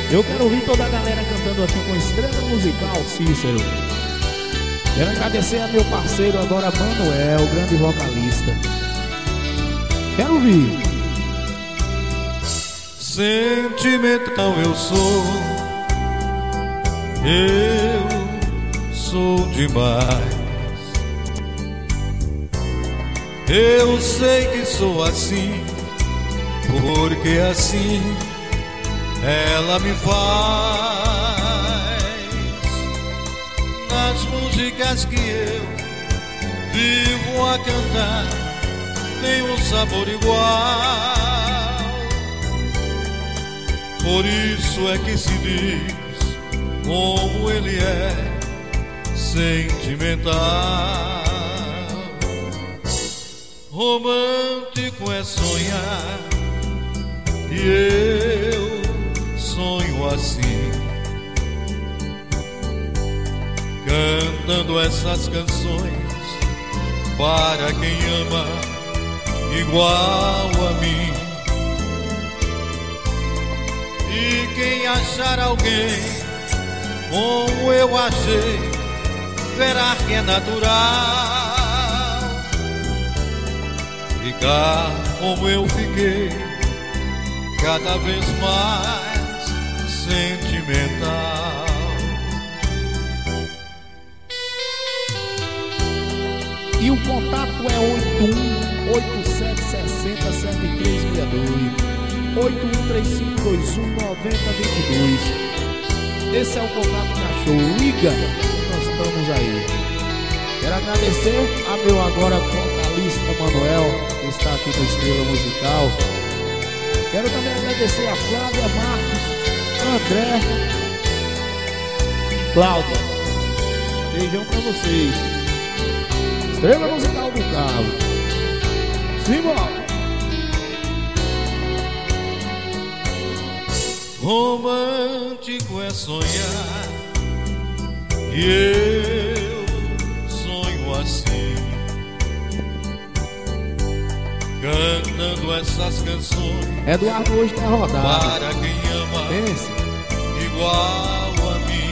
Eu quero ouvir toda a galera cantando aqui com Estrela Musical Cícero. Quero agradecer a meu parceiro agora, Manuel, grande vocalista. Quero ouvir. Sentimental eu sou demais. Eu sei que sou assim, porque assim ela me faz. Nas músicas que eu vivo a cantar, tem um sabor igual. Por isso é que se diz como ele é sentimental. Romântico é sonhar, e eu sonho assim, cantando essas canções para quem ama igual a mim. E quem achar alguém como eu achei, verá que é natural ficar como eu fiquei, cada vez mais sentimental. E o contato é 81-8760-7362, 8135219022. Esse é o contato da show. Liga, nós estamos aí. Quero agradecer a meu agora vocalista Manuel, que está aqui no Estrela Musical. Quero também agradecer a Flávia Marcos, André, Cláudia. Beijão pra vocês. Estrela Musical do Carro. Simbora! Romântico é sonhar, e eu sonho assim, cantando essas canções. Eduardo hoje tá rodado. Para quem ama igual a mim.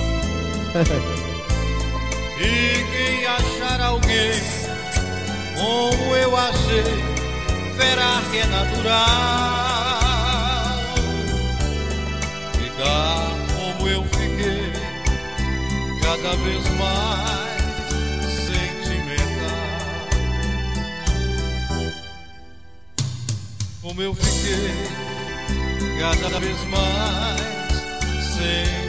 E quem achar alguém como eu achei, verá que é natural ficar como eu fiquei, cada vez mais sentimental. Como eu fiquei, cada vez mais sentimental.